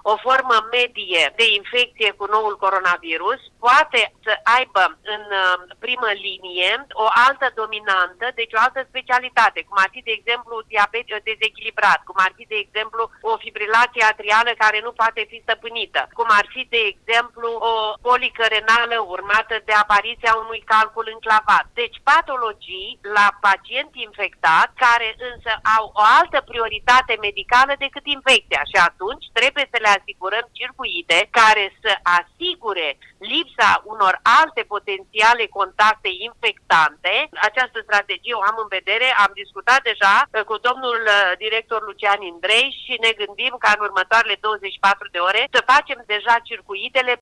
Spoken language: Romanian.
o formă medie de infecție cu noul coronavirus poate să aibă în primă linie o altă dominantă, deci o altă specialitate, cum ar fi, de exemplu, diabet dezechilibrat, cum ar fi, de exemplu, o fibrilație atrială care nu poate fi stăpânită, cum ar fi, de exemplu, o colică renală urmată de apariția unui calcul înclavat. Deci patologii la pacient infectat care însă au o altă prioritate medicală decât infecția și atunci trebuie să le asigurăm circuite care să asigure lipsa unor alte potențiale contacte infectante. Această strategie o am în vedere, am discutat deja cu domnul director Lucian Indrei și ne gândim ca în următoarele 24 de ore să facem deja circuitele